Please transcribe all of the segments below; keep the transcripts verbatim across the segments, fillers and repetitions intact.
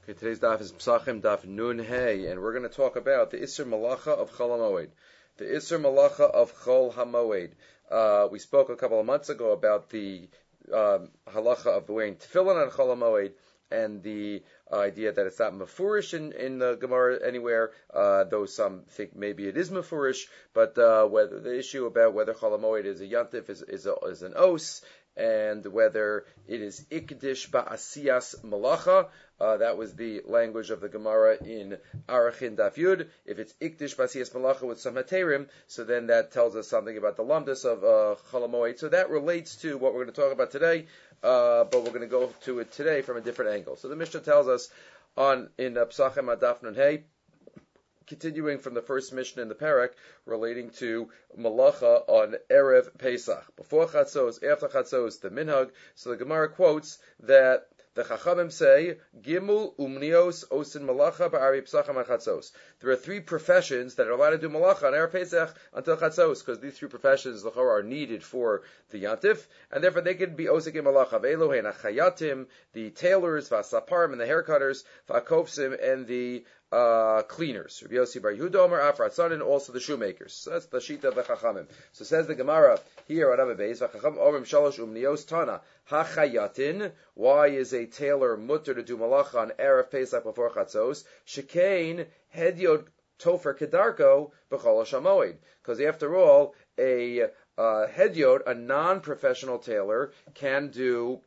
Okay, today's daf is Pesachim daf Nun Hey, and we're going to talk about the Isser Malacha of Chol HaMoed. The Isser Malacha of Chol HaMoed. Uh, we spoke a couple of months ago about the um, halacha of wearing tefillin on Chol HaMoed, and the uh, idea that it's not mafurish in, in the Gemara anywhere, uh, though some think maybe it is mafurish, but uh, whether the issue about whether Chol HaMoed is a yantif is, is, a, is an os, and whether it is ikdish ba'asiyas malacha. Uh, that was the language of the Gemara in Arachin Daf Yud. If it's ikdish ba'asiyas malacha with some haterim, so then that tells us something about the lumdus of uh, Chol HaMoed. So that relates to what we're going to talk about today, uh, but we're going to go to it today from a different angle. So the Mishnah tells us on in uh, Pesachim Adaf Nun Hey, continuing from the first Mishnah in the Parak, relating to Malacha on Erev Pesach. Before Chatzos, after Chatzos, the Minhag. So the Gemara quotes that the Chachamim say, Gimul Umnios Osin Malacha Ba'ari Pesachim Chatzos. There are three professions that are allowed to do Malacha on Erev Pesach until Chatzos, because these three professions are needed for the Yantif, and therefore they could be Osik in Malacha. Ve'elohen HaChayatim, the tailors, V'asaparim, and the haircutters, V'akofsim, and the Uh, cleaners. Rabbi Yossi Bar Yehuda Omer Afrat Son, and also the shoemakers. So that's the shita of the Chachamim. So says the Gemara here on Abba Beis, V'chacham Omer Shalosh Umnios Tana HaChayatin. Why is a tailor mutter to do malacha on Erev Pesach before Chatzos? Shekain Hedyod Tofer Kedarko B'chol HaMoed. Because after all, a uh, Hedyod, a non-professional tailor, can do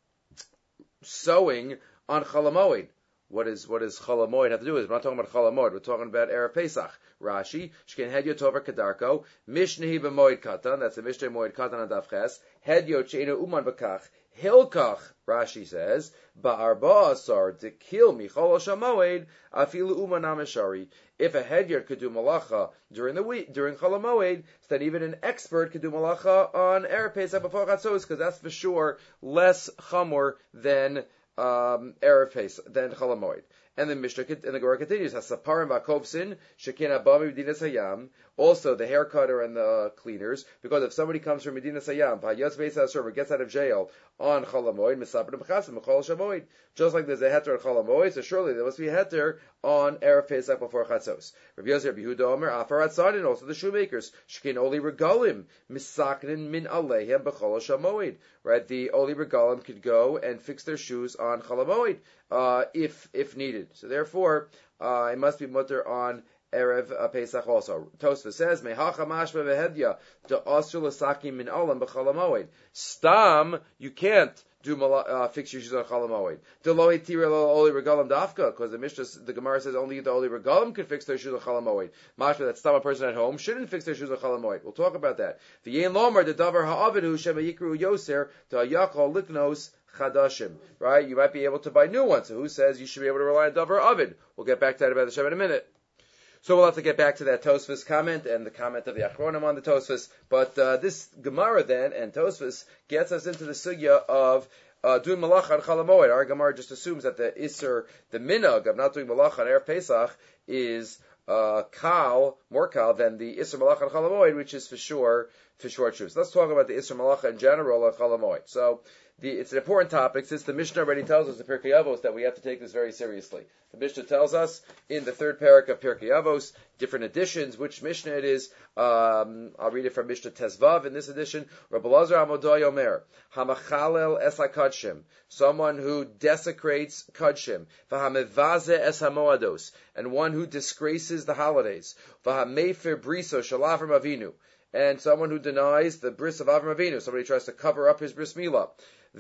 sewing on Chol HaMoed. What is what does Chol HaMoed have to do with it? We're not talking about Chol HaMoed. We're talking about Erev Pesach. Rashi, Shken Hedyot Tover Kedarko, Mishnehi b'Moed Katan. That's the Mishneh Moed Katan on Daf Ches. Hedyot Sheinu Uman B'Kach. Hilkach, Rashi says, Ba'arba Asar Dekil Michol HaMoed Afilu Uman Ameshari. If a Hedyot could do malacha during the week, during Chol HaMoed, then even an expert could do malacha on Erev Pesach before Chatzos, because that's for sure less chamor than Um, Erev Pesach, then Chol HaMoed. And the Mishnah and the Gemara continues, Hasaparim v'akovsin shekin abami Medinas Hayam. Also the hair cutter and the cleaners, because if somebody comes from Medinas Hayam, v'hayotz beis ha'asur, gets out of jail on Chol HaMoed, misaprim b'chasim b'chol shamoed. Just like there's a heter at Chol HaMoed, so surely there must be a heter on Erev Pesach before Chatzos. Rabbi Yossi Rabbi Yehuda Omer Afarat Son, and also the shoemakers, shekin oli regalim misaknin min aleihem b'chol shamoed. Right, the oli regalim could go and fix their shoes on Chol HaMoed uh, if if needed. So therefore, uh, it must be mutter on Erev uh, Pesach also. Tosfos says, Mehacha mashma v'hedya to asur l'sakim min olam b'chol HaMoed. Stam, you can't do uh, fix your shoes on Chol HaMoed. De lo hitira lo oli regalim dafka, because the Mishnah, the Gemara says only the oli regalim can fix their shoes on Chol HaMoed. Mashma, that stam, a person at home shouldn't fix their shoes on Chol HaMoed. We'll talk about that. V'yein lomar the davar ha'avidu shema yikru yoser to hayachol liknos chadashim. Right? You might be able to buy new ones. So who says you should be able to rely on davar avid? We'll get back to that about the Shem in a minute. So we'll have to get back to that Tosfos comment and the comment of the Achronim on the Tosfos. But uh, this Gemara then and Tosfos gets us into the sugya of uh, doing malacha on Chol HaMoed. Our Gemara just assumes that the Isser, the minhag of not doing malacha on Erev Pesach is uh, kal, more kal than the Isser malacha on Chol HaMoed, which is for sure for sure true. So let's talk about the Isser malacha in general on Chol HaMoed. So The, it's an important topic, since the Mishnah already tells us in Pirkei Avos that we have to take this very seriously. The Mishnah tells us in the third parak of Pirkei Avos, different editions, which Mishnah it is. Um, I'll read it from Mishnah Tezvav in this edition. Rabbi Lazar Amodoy Omer, Hamachalel es hakadshim, someone who desecrates kadshim, v'hamevaze es hamoados, and one who disgraces the holidays, v'hamefer briso shel Avram Avinu, and someone who denies the bris of Avram Avinu, somebody tries to cover up his bris milah.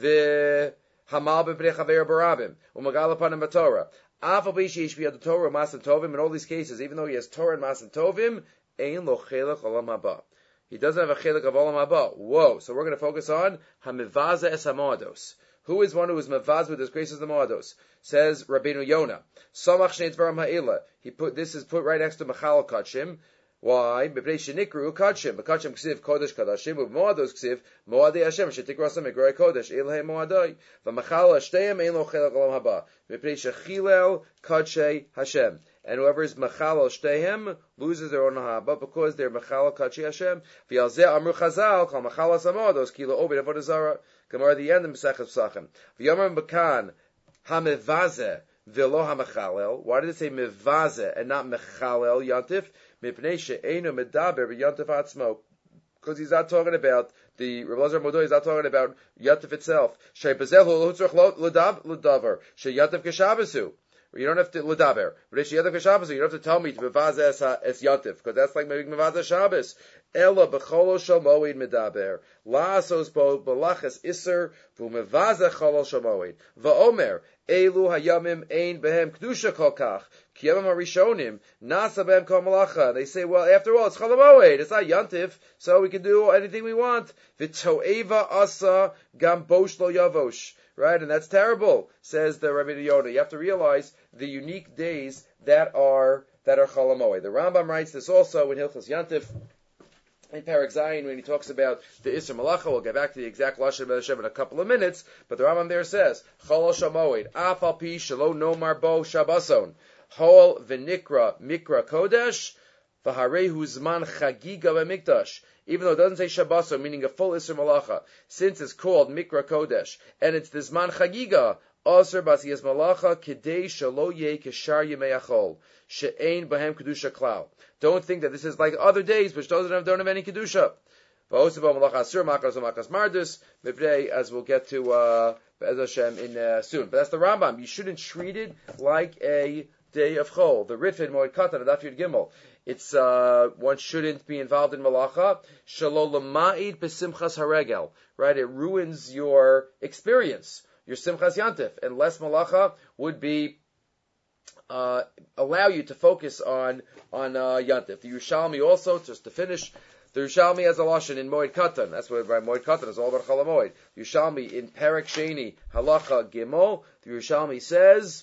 The Hamal b'bnei chaver barabim u'magal upanim b'Torah. Afal b'yish b'yad Torah masan tovim. In all these cases, even though he has Torah and masan tovim, ein lo chelek olam haba. He doesn't have a chelek of olam haba. Whoa! So we're going to focus on hamivaza es hamoados. Who is one who is mavaz with disgraces the moados? Says Rabbeinu Yonah. Samach shnei dvarim ha'ila. He put this is put right next to machal kachim. Why? B'pnei shenikru kadshim. B'kadshim ksiv kodesh kadashim. U'b'moados ksiv moadei Hashem. Shetikrosa megroi kodesh. Ilhei moadai. V'machal hashteyim ein lo chelek olam haba. B'pnei shechilel kadshei Hashem. And whoever is machal shteyim loses their own haba because they're machal kadshei Hashem. V'yalzeh amru chazal kol machal hasamoados kilo obed avodah zara. Gemara the end of Mesechus Pesachim. V'yomer b'kan hamevazeh v'lo hamechalel. Why did it say mevaze and not mechalel yantif? Mipnei she'einu medaber b'yantif atzmo. Because he's not talking about the Rav Elazar Modoi is not talking about yantif itself. She'bezehu lo tzorich l'davar she'yantif keshabasu. You don't have to l'daber. But if she'yantif keshabasu, you don't have to tell me to mevaze es es yantif, because that's like making mevaze Shabbos. Ela b'cholo shel moed medaber la'asos bo b'lachas iser v'umevaze cholo shel moed va'omer elu hayamim ein behem kedusha kol kach ki yamim harishonim nasa behem kol malacha. They say, well, after all, it's chol moed, it's not yantif, so we can do anything we want. V'toeva asa gam bosh lo yavosh. Right, and that's terrible, says the Rabbi Yoda. You have to realize the unique days that are that are chol moed. The Rambam writes this also in Hilchos Yantif. In Perek Zayin, when he talks about the Isser Malacha, we'll get back to the exact Lashon of Hashem in a couple of minutes, but the Rambam there says, Chol Shamoed, Af al pi shelo nomar bo Shabbason, Hol v'nikra mikra kodesh, v'harehu zman chagiga v'mikdash. Even though it doesn't say Shabbason, meaning a full Isser Malacha, since it's called mikra kodesh, and it's the zman chagiga, Aser basiyas malacha kidei shelo yeh keshar yemei achol she'ein bahem kedusha klal. Don't think that this is like other days which doesn't have don't have any kedusha. V'osebo malacha asur makas u'makas mardus mipnei, as we'll get to uh, Be'ez Hashem in uh, soon. But that's the Rambam. You shouldn't treat it like a day of chol. The Ritfin Moed Katan Daf Yud Gimel. It's uh, one shouldn't be involved in malacha. Shelo lema'id besimchas haregel. Right? It ruins your experience, your Simchas Yantif, and less malacha would be uh, allow you to focus on on uh, Yantif. The Yerushalmi also, just to finish, the Yerushalmi has a lashon in Moed Katan. That's what by Moed Katan is all about Chol Moed. The Yerushalmi in Perek Sheni Halacha Gimel, the Yerushalmi says,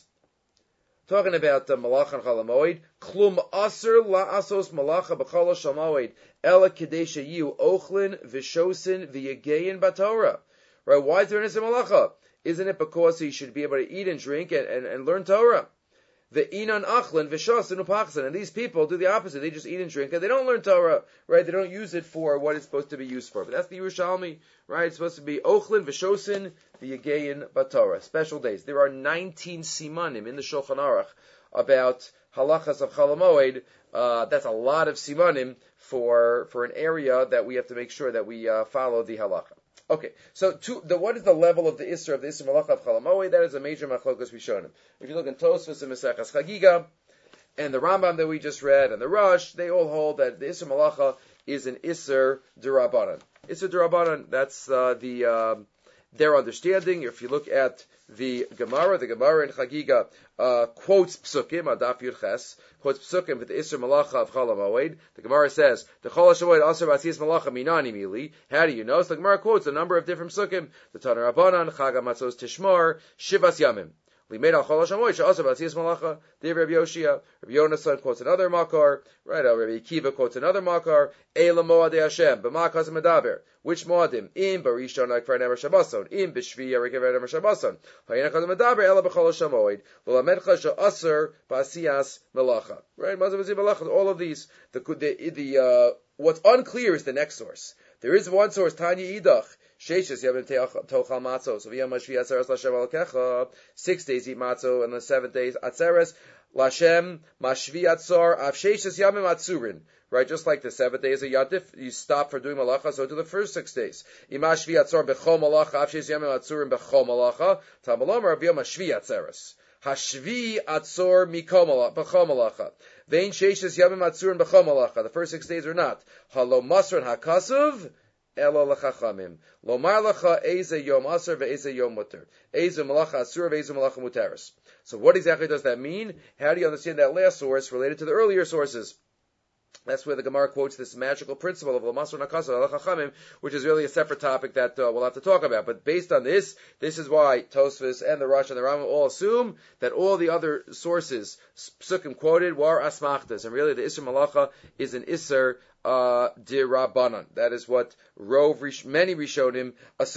talking about the malacha and Chol Moed, Klum Aser la'asos malacha b'chol Shel Moed ela kedei sheyu ochlin v'shosin v'yegeyin b'Torah. Right? Why is there an Isser Malacha? Isn't it because he should be able to eat and drink and, and, and learn Torah? The inan achlin v'shosin upachsan, and these people do the opposite. They just eat and drink and they don't learn Torah, right? They don't use it for what it's supposed to be used for. But that's the Yerushalmi, right? It's supposed to be ochlin v'shosin v'yegeyin b'Torah. Special days. There are nineteen simanim in the Shulchan Aruch about halachas of Chol Moed. Uh, that's a lot of simanim for for an area that we have to make sure that we uh, follow the halacha. Okay, so to, the, what is the level of the Isser of the Isser Malacha of Chol Moed? That is a major machlokas Rishonim. If you look in Tosfos and Maseches Chagiga, and the Rambam that we just read, and the Rosh, they all hold that the Isser Malacha is an Isser D'Rabbanan. Isser D'Rabbanan, that's uh, the uh, their understanding. If you look at the Gemara, the Gemara in Chagiga uh, quotes Psukim, Adaf Yud Ches, quotes Psukim with the Isser Malacha of Chol Moed. The Gemara says, the Chol HaShamoed Aser B'Asiyas Malacha Minani Mili. How do you know? So the Gemara quotes a number of different Psukim. The Tanur Rabbanan, Chag HaMatzos Tishmar, Shivas Yamim. Limeid al Chol HaShamoed She'aser B'Asiyas Malacha. The Rabbi Yoshia, Rabbi Yonasan quotes another Makar. Right, uh, Rabbi Akiva quotes another Makar. Eila Moadei Hashem, B'Makas Medaber. Which Moadim? Im Barishon Akvar Nemer Shabbason. Im B'Shvi Yarikever Nemer Shabbason. Hayinachas Medaber Ela B'Chol HaShamoed. V'Lamedcha She'aser B'Asiyas Malacha. Right, Mazal B'Asiyas Malacha. All of these. The the the uh, what's unclear is the next source. There is one source, Tanya Idach. Sheishes Yavim Tochal Matzos. So V'Yam Mashvi Atzeres Lashem Alkecha. Six days eat matzah, and the seventh days Atzeres Lashem Mashvi Atzar Av Sheishes Yamim Atzurin. Right, just like the seventh days of Yantif, you stop for doing malacha, so do the first six days. Imashvi Atzar Bechol Malacha Av Sheishes Yamim Atzurin Bechol Malacha. Tamalomar V'Yam Mashvi Atzeres. Hashvi Atzor Mikom Bechol Malacha. Vein Sheishes Yamim Atzurin Bechol Malacha. The first six days are not. Halo Masran Hakasuv. Elo lechachamim. Lomar lecha eze yom aser ve'eze yom muter. Eze malacha asur ve'eze malacha muteris. So what exactly does that mean? How do you understand that last source related to the earlier sources? That's where the Gemara quotes this magical principle of L'masor Nakasa L'chachamim, which is really a separate topic that uh, we'll have to talk about. But based on this, this is why Tosfos and the Rosh and the Rambam all assume that all the other sources, Psukim quoted, were Asmachtas. And really the Isser Malacha is an Isser uh, D'Rabbanan. That is what Rov, many Rishonim assume.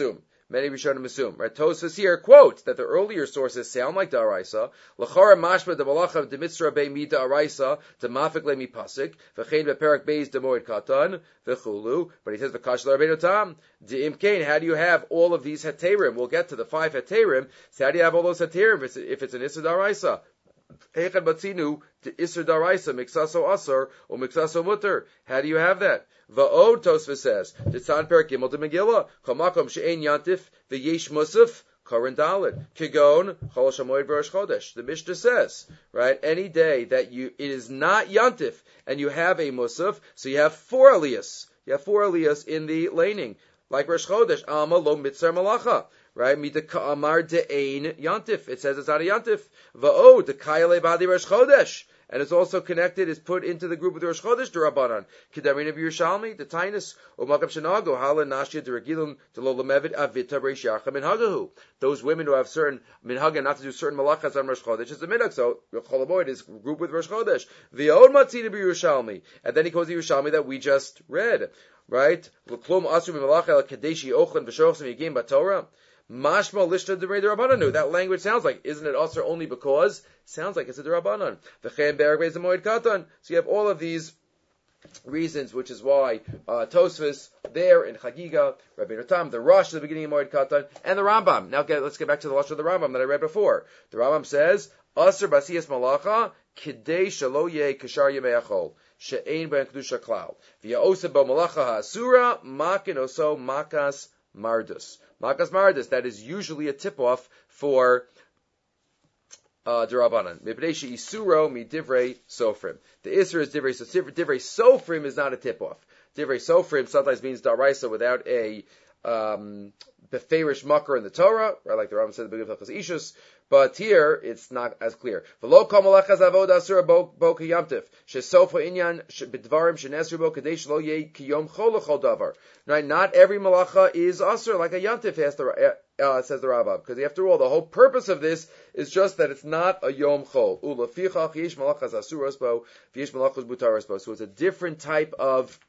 Many Rishonim assume. Right? Tosfos here quotes that the earlier sources sound like Da'araisa. L'chara mashma de malacha de mitzvah be mi Da'araisa de mafik le mi pasik v'chein beperak beis de moed katan v'chulu. But he says v'kash l'Rabbeinu Tam. De imkain, how do you have all of these heterim? We'll get to the five heterim. So how do you have all those heterim if it's, if it's an Issa Da'araisa? Eichad batzinu to Isser Daraisa Mixaso Asar or Mixaso Mutter. How do you have that? Va'od Tosfos says Titzan Perak Gimel de Megillah Chamakom She'ein Yantif V'Yesh Musaf Koran Daled Kigon Chol Shamoed V'Rosh Chodesh. The Mishnah says, right, any day that you it is not Yantif and you have a Musaf, so you have four aliyahs. You have four aliyahs in the laning, like Rosh Chodesh Alma Lo Mitzar Malacha. Right, mita ka'amar de'ein yantif. It says it's not a yantif. Va'o dekayale badi Rosh Chodesh, and it's also connected. Is put into the group with Rosh Chodesh derabanan. Kedarin of Yerushalmi the Tainus umakam shenago hala nashya deregilum delolamevid avita b'reishacha minhagahu. Those women who have certain minhaga not to do certain malachas on Rosh Chodesh is the minhag. So Cholamoid is grouped with Rosh Chodesh. V'od matzina b'Yerushalmi, and then he quotes the Yerushalmi that we just read. Right, l'klum asu b'malacha el kadeshi ochlan v'shochsim yigim b'Torah. Mashma lishna d'rei d'Rabbanan. That language sounds like, isn't it also only because? Sounds like it's a d'Rabbanan. V'chein berag beis moed katan. So you have all of these reasons, which is why uh, Tosfos there in Chagiga, Rabbeinu Tam, the Rosh at the beginning of moed katan, and the Rambam. Now get, let's get back to the Rosh of the Rambam that I read before. The Rambam says, Asr basiyas malacha kidei shalo yeh kashar yemei achol she'ein ben kedusha klal v'ya'osa bo malacha ha'asura makin oso makas mardus. Makas Mardus, that is usually a tip-off for uh, Derabanan. Mipnei Isuro mi Divrei Sofrim. The Isra is Divrei Sofrim. Divrei Sofrim is not a tip-off. Divrei Sofrim sometimes means Daraisa without a um, beferish makar in the Torah, right? Like the Rambam said at the beginning of Hilchos Ishus. But here, it's not as clear. V'lo kol malachas avoda asura bo kiyamtiv. Shesofa inyan b'dvarim shenesru bo kadei shelo yeh kiyom chol l'chol davar. Right? Not every malacha is asur like a yamtiv, has the, uh, says the Rambam. Because after all, the whole purpose of this is just that it's not a yom chol. U'lefichach yesh malachas asuros bo v'yesh malachas butaros bo. So it's a different type of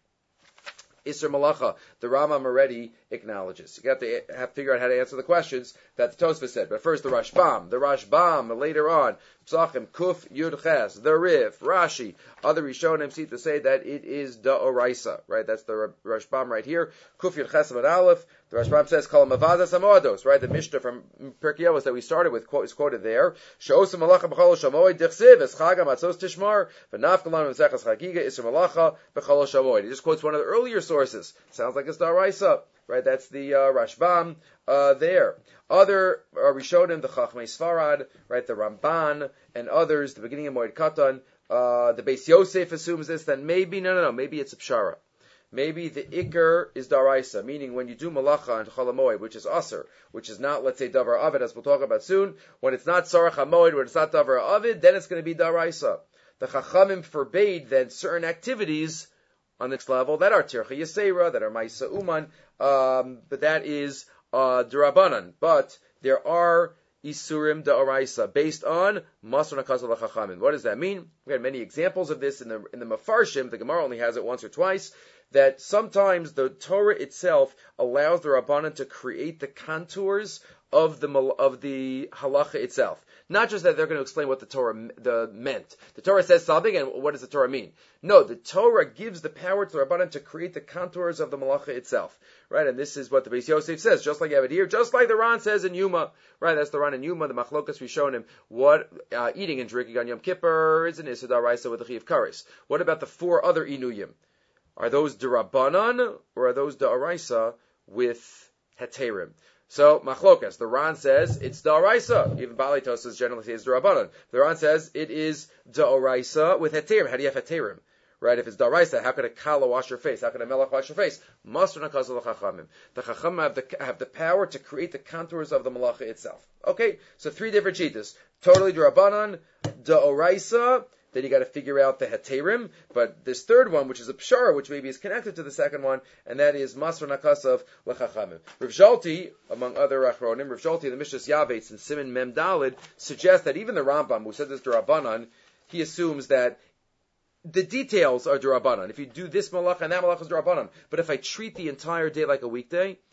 Isser Malacha, the Rambam already acknowledges. You have to have to figure out how to answer the questions that the Tosfos said. But first, the Rashbam, the Rashbam later on, Psachim, Kuf, Yud Ches, the Rif, Rashi, other Rishonim seem to say that it is Da'oraisa, right? That's the Rashbam right here. Kuf Yud Ches Amud Aleph. The Rashbam says, Kol Mavazas Amodos, right? The Mishnah from Pirkei Avos that we started with quote, is quoted there. She'osa Malacha b'chol shamoid dichsiv es chaga matzos tishmar v'naf galan v'zechas chagiga isra malacha b'chol shamoid. He just quotes one of the earlier sources. Sounds like it's Da'oraisa, right? That's the uh, Rashbam uh, there. Other uh, Rishonim, the Chachmei Sfarad, right? The Ramban and others, the beginning of Moed Katan, uh, the Beis Yosef assumes this. Then maybe no, no, no. Maybe it's a pshara. Maybe the Iker is Daraisa, meaning when you do Malacha and Chol HaMoed, which is Aser, which is not, let's say, Davar Avid, as we'll talk about soon. When it's not Sarach HaMoed, when it's not Davar Avid, then it's going to be Daraisa. The Chachamim forbade then certain activities on this level that are Tircha Yisera, that are Maisa Uman, um, but that is uh, Durabanan. But there are Isurim Da'oraisa, based on Masr Nakazal HaChachamim. What does that mean? We had many examples of this in the in the Mefarshim. The Gemara only has it once or twice. That sometimes the Torah itself allows the Rabbanan to create the contours of the of the halacha itself. Not just that they're going to explain what the Torah the, meant. The Torah says something, and what does the Torah mean? No, the Torah gives the power to the Rabbanan to create the contours of the malacha itself. Right? And this is what the Beis Yosef says, just like you have it here, just like the Ran says in Yuma. Right? That's the Ran in Yuma, the Machlokas we've shown him. What uh, eating and drinking on Yom Kippur is an Issa D'Oraisa with the Chiv Kares. What about the four other Inuyim? Are those D'Rabbanan, or are those D'Oraisa with Heterim? So, Machlokas, the Ran says it's D'Oraisa. Even Bali Tosas generally says D'Rabbanan. The Ran says it is D'Oraisa with Heterim. How do you have Heterim? Right? If it's D'Oraisa, how could a Kala wash your face? How could a Melech wash your face? Masr Nakazal HaChachamim. The Chachamim have the, have the power to create the contours of the Malacha itself. Okay? So three different cheetahs. Totally D'Rabbanan, D'Oraisa. Then you got to figure out the heterim, but this third one, which is a pshara, which maybe is connected to the second one, and that is Masr Nakasav L'Chachamim. Rav Zolti, among other Achronim, Rav Zolti, the Mishras Yavetz and Siman Mem Dalid, suggests that even the Rambam, who said this D'Rabbanan, he assumes that the details are D'Rabbanan. If you do this malach and that malach is D'Rabbanan, but if I treat the entire day like a weekday,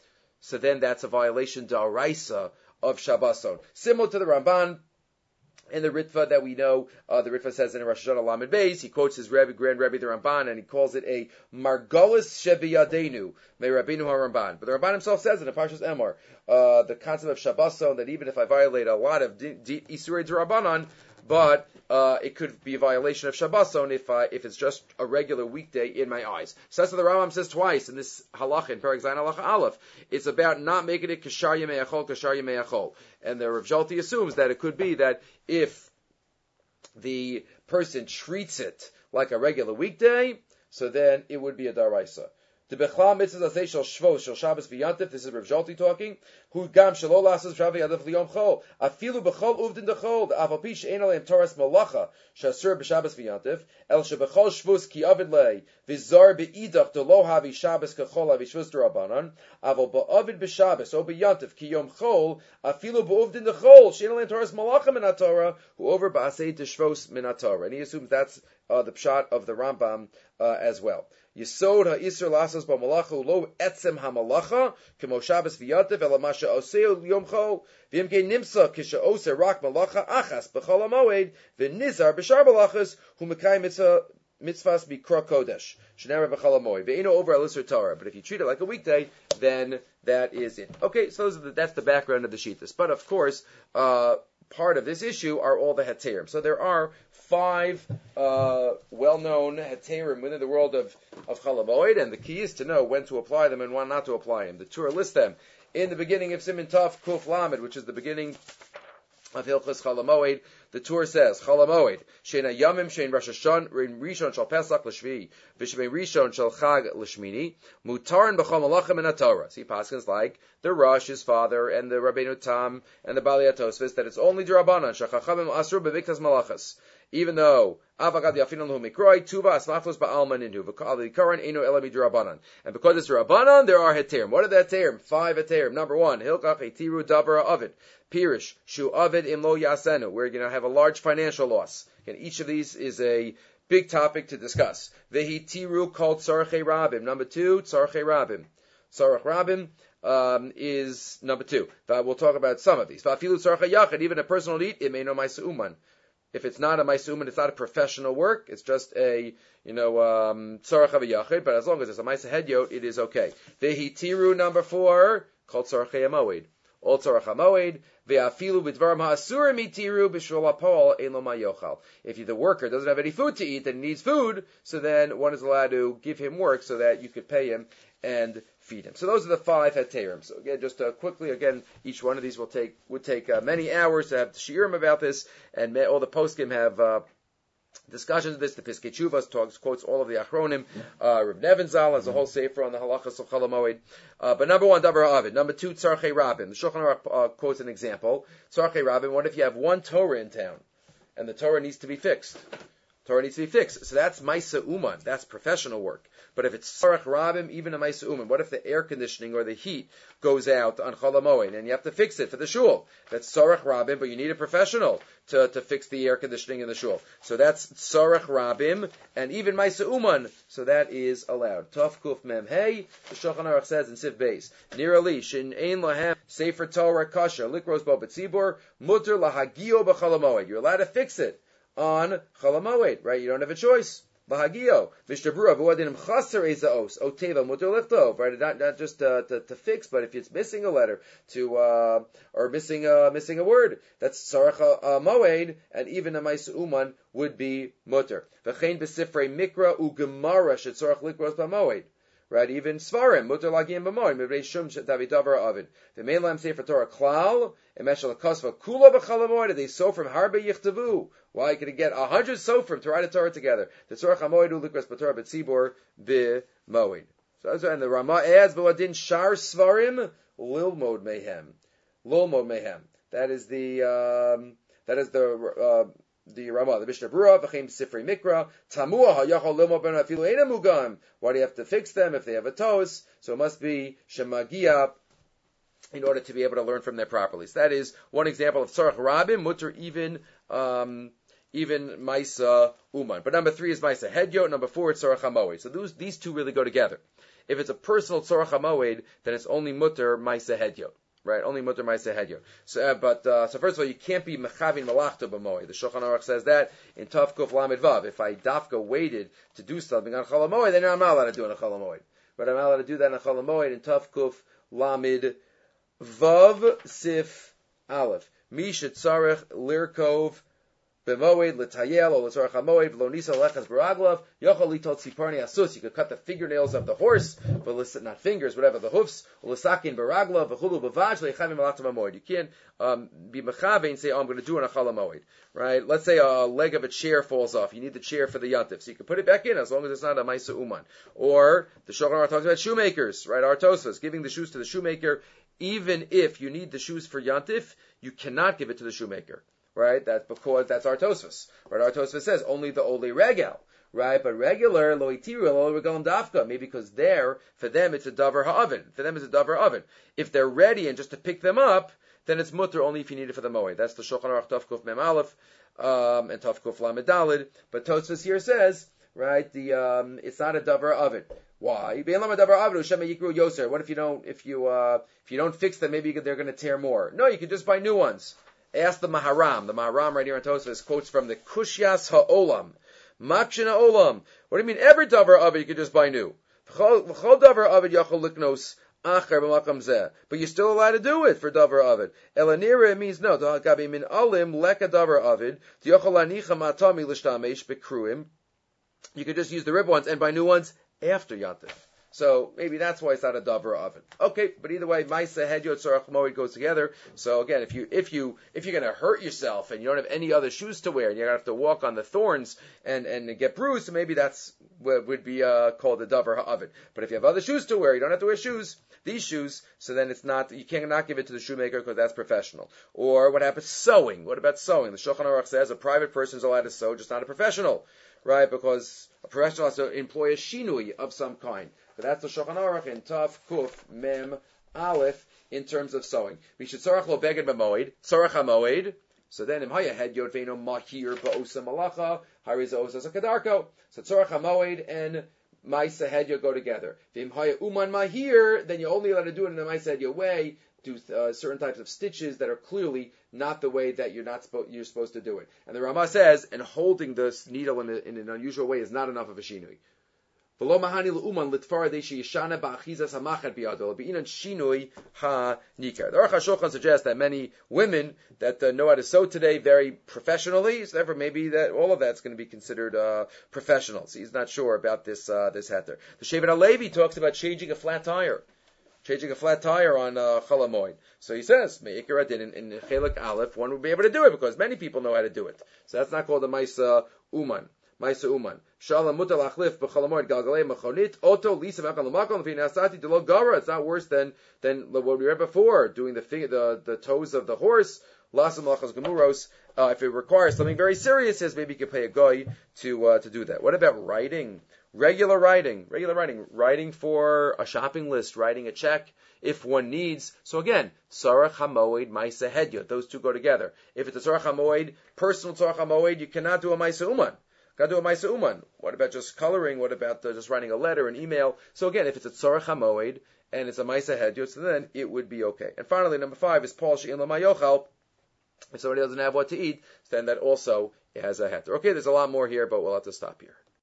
so then that's a violation d'oraisa of Shabboson. Similar to the Ramban in the Ritva that we know, uh, the Ritva says in Rosh Hashanah Lamed Beis, he quotes his Rebbe, Grand Rebbe the Ramban, and he calls it a Margolis Shebiyadenu, May Rabbeinu HaRamban. But the Ramban himself says in the Parshas Emor, uh, the concept of Shabboson, that even if I violate a lot of Isurei D'Rabbanan, but uh, it could be a violation of Shabboson if I, if it's just a regular weekday in my eyes. So that's what the Rambam says twice in this halacha, in Perek Zayin halacha Aleph. It's about not making it kashar yemei achol, kashar yemei achol. And the Rav Jalti assumes that it could be that if the person treats it like a regular weekday, so then it would be a daraisa. The Bechla mitzvah say shel shvos shel Shabbos v'yantif. This is Rav Jalti talking. Who gam shelo lasas shavi yadav liyom chol. Afilu b'chol uvdin dechol. Aval pi she'en aleim toras malacha shasur b'Shabbos v'yantif. El shebechol shvus ki avid lei v'zar be'idach de lo havi Shabbos kechol havi shvus d'Rabbanan. Aval ba'avid b'Shabbos o b'yantif ki yom chol. Afilu b'uvdin dechol she'en aleim toras malacha min haTorah. Who over ba'asei d'shvos min haTorah. And he assumes that's uh, the pshat of the Rambam uh, as well. Yisod ha'isur lasas b'malacha lo etzem ha'malacha k'mo Shabbos v'yantif ela masha oseu yom chol v'im ke nimsa kisha ose rak malacha achas b'chol ha'moed v'nizar b'shar malachas hu mekayim mitzvah mitzvahs mikra kodesh shenera b'chol ha'moed ve'ino over elisur Torah. But if you treat it like a weekday, then that is it. Okay, so those are the, that's the background of the Shittas. But of course, uh, part of this issue are all the heterim. So there are five uh, well-known heterim within the world of, of Chol HaMoed, and the key is to know when to apply them and when not to apply them. The Torah lists them in the beginning of Siman Tov Kuf Lamed, which is the beginning of Hilchos Chol HaMoed. The Torah says, Chol HaMoed, Shein HaYamim, Shein Rosh Hashanah, Rein Rishon Shal Pesach L'Shvi, V'Shein Rishon Shal Chag L'Shmini, Mutarin B'chol Malachim in HaTorah. See, Paskins like the Rosh, his father, and the Rabbeinu Tam, and the Bali HaTosfos, that it's only D'Rabbanan, Shachachamim Asru B'Viktas Malachas. Even though Avagad Yafinon Lahu Mikroi, Tuva Asmachlos Ba'alman Inhu, V'Kali Karan Eno Elami D'Rabbanan. And because it's D'Rabbanan, there are heterim. What are the heterim? Five heterim. Number one, Hilkach Etiru Davara Ovid. Pirish, Shu Ovid Imlo Yasenu. We're going to have a large financial loss. Again, each of these is a big topic to discuss. Vehi Tiru called Tzarchei Rabim. Number two, Tzarchei Rabim. Tzarech Rabim um, is number two. But we'll talk about some of these. Va'afilu Tzarchei Yachid, even a personal need, it may no Maisa Uman. If it's not a Maisa, it's not a professional work. It's just a, you know, um, Tzarech HaV'Yachid. But as long as it's a Maisa Hedyot, it is okay. Vehi Tiru, number four, called Tzarchei HaMoed. All Tzarech HaMoed. Ve'afilu b'dvarim ha'asurim itiru b'shvil ha'pol ein lo ma yochal. If the worker doesn't have any food to eat and needs food, so then one is allowed to give him work so that you could pay him and feed him. So those are the five heterim. So again, just uh, quickly, again, each one of these will take would take uh, many hours to have the shiurim about this, and may, all the poskim have uh, discussions of this. The Piskei Teshuvos talks quotes all of the Achronim. Uh, Reb Nevin Zal has a whole sefer on the halachas of Chol HaMoed. Uh, but number one, Davar Ha'avid. Number two, Tzarchei Rabim. The Shulchan Aruch uh, quotes an example. Tzarchei Rabim. What if you have one Torah in town, and the Torah needs to be fixed? Torah needs to be fixed. So that's Maisa Uman. That's professional work. But if it's Tzarech Rabim, even a Maisa Uman, what if the air conditioning or the heat goes out on Chol HaMoed and you have to fix it for the shul? That's Tzarech Rabim, but you need a professional to, to fix the air conditioning in the shul. So that's Tzarech Rabim and even Maisa Uman. So that is allowed. Tov Kuf Mem Hey, the Shulchan Aruch says in Sif Beis, Nira Li, Shin Ein Lahem, Sefer Torah Kasha, Likros Bo B'Tzibur, Mutter Lahagio B'Chol HaMoed. You're allowed to fix it on Chol HaMoed, right? You don't have a choice. Bahagio, Vishtabura, Vuadinim Chaser Ezaos, Oteva, Mutter Lichtov, right? Not, not just uh, to, to fix, but if it's missing a letter to, uh, or missing a, missing a word, that's Tzarech HaMoed, and even a Maisa Uman would be Mutter. V'chein B'Sifrei Mikra U'Gemara Shetzarech Likros B'Moed. Right, even Svarim, Mutter Lagim B'Moed, Mivnei Shum David Davar Avid. The Meilam Sefer Torah Klal, Emeshel Kosva Kula B'Chol HaMoed, they sow from Harbe Yichtavu. Why well, could you get a hundred sofrim to write a Torah together? The Tzarech HaMoed U'Likros B'Torah B'Tzibor B'Moed. So and the Rama adds B'Wadin Shar Svarim Lilmod Mehem. Lilmod Mehem. That is the um, that is the uh, the Rama, the Mishnah Berurah, V'chein Sifrei Mikra, Tamua HaYachol Lilmod Ben Afilu Eina Mugam. Why do you have to fix them if they have a toes? So it must be Shemagia in order to be able to learn from them properly. So that is one example of Tzarech Rabim, Mutter even um, even Maisa Uman. But number three is Maisa Hedyo, number four is Tzorach HaMoed. So those, these two really go together. If it's a personal Tzorach HaMoed, then it's only Mutter Maisa Hedyo. Right, only mutter ma'aseh hedyo. So, uh, but uh, so first of all, you can't be mechavin malachta b'moed. The Shulchan Aruch says that in Tav Kuf Lamed Vav. If I dafka waited to do something on Chol HaMoed, then I'm not allowed to do it on Chol HaMoed. But I'm not allowed to do that on Chol HaMoed in Tav Kuf Lamed Vav Sif Aleph. Misha tzarech lirkov b'moed l'tayel or l'tzorach hamoed v'lo nisa lechas baraglav yochol litol tziparni asus. You could cut the fingernails of the horse, but not fingers, whatever, the hoofs. L'sakin baraglav v'chulu b'vaj le'chavim alatam hamoed. You can't um, be mechavein and say, oh, I'm going to do it on a chol hamoed. Right? Let's say a leg of a chair falls off. You need the chair for the yantif, so you can put it back in as long as it's not a ma'isa uman. Or the Shulchan Aruch talks about shoemakers, right? Artosas, giving the shoes to the shoemaker. Even if you need the shoes for yantif, you cannot give it to the shoemaker. Right? That's because that's our Tosfos. Right? Our Tosfos says only the Ole Regel. Right? But regular, lo itiru, lo regel and dafka. Maybe because there, for them, it's a davar ha'oven. For them, it's a davar oven. If they're ready and just to pick them up, then it's mutter only if you need it for the moed. That's the Shulchan Aruch Tav Kuf Mem Aleph, um, and Tav Kuf Lamed Daled. But Tosfos here says, right, the, um, it's not a davar oven. Why? What if you don't, if you, uh, if you don't fix them, maybe they're going to tear more. No, you can just buy new ones. Ask the Maharam. The Maharam right here in Tosfos quotes from the Kushyas Ha'olam. Makshin Ha'olam. What do you mean? Every davar of it you can just buy new. V'chol davar of it yachol liknos acher b'makam zeh. But you're still allowed to do it for davar of it. Elanira, it means no. Gabi min alim leka davar of it. Yachol anicha matami l'shtamesh bekruim. You can just use the rib ones and buy new ones after Yantif. So maybe that's why it's not a davar oven. Okay, but either way, Maisa Hedyo Tzorach Moed goes together. So again, if you if you if you're going to hurt yourself and you don't have any other shoes to wear and you're going to have to walk on the thorns and and get bruised, so maybe that's what would be uh, called the davar oven. But if you have other shoes to wear, you don't have to wear shoes. These shoes, so then it's not, you cannot give it to the shoemaker because that's professional. Or what happens? Sewing. What about sewing? The Shulchan Aruch says a private person is allowed to sew, just not a professional, right? Because a professional has to employ a shinui of some kind. But that's the Shulchan Aruch in Tav Kuf Mem Aleph in terms of sewing. Mishat tzorach lo beged b'moed, tzorach hamoed. So then, im haya head yod veino mahir ba'osa malacha, hariza osa kadarko. So tzorach hamoed and Maisa Hedya go together. V'im haya uman mahir, then you're only allowed to do it in a Maisa Hedya way, do uh, certain types of stitches that are clearly not the way that you're not spo- you're supposed to do it. And the Rama says, and holding this needle in, a, in an unusual way is not enough of a shinui. V'lo mahani l'uman litfar deshi yishana ba'achizas hamachet biyadol b'inan shinui ha-nikar. The Aruch HaShulchan suggests that many women that uh, know how to sew today very professionally, so therefore maybe that all of that's going to be considered uh, professional. So he's not sure about this uh, this heter. The Shevet HaLevi talks about changing a flat tire. Changing a flat tire on uh, Chol HaMoed. So he says, Me'ikar Adin, in, in Chelek Aleph, one would be able to do it because many people know how to do it. So that's not called a Maisa Uman. Maisa Uman. Shalom mutal achlif b'chol hamoed galgalei mechonit oto lisa v'akal l'makom v'in asati de lo gara. It's not worse than than what we read before, doing the finger, the the toes of the horse. Lasam lachas gemuros. Uh, if it requires something very serious, says maybe you could pay a guy to uh, to do that. What about writing? Regular writing, regular writing, writing for a shopping list, writing a check if one needs. So again, tzorach hamoed, maisa hedya. Those two go together. If it's a tzorach hamoed, personal tzorach hamoed, you cannot do a maisa uman. Got to do a Maisa Uman. What about just coloring? What about uh, just writing a letter, an email? So again, if it's a Tzorach HaMoed and it's a Maisa Hedyo, so then it would be okay. And finally, number five is Paul She'in Lo Mayochal. If somebody doesn't have what to eat, then that also has a heter. Okay, there's a lot more here, but we'll have to stop here.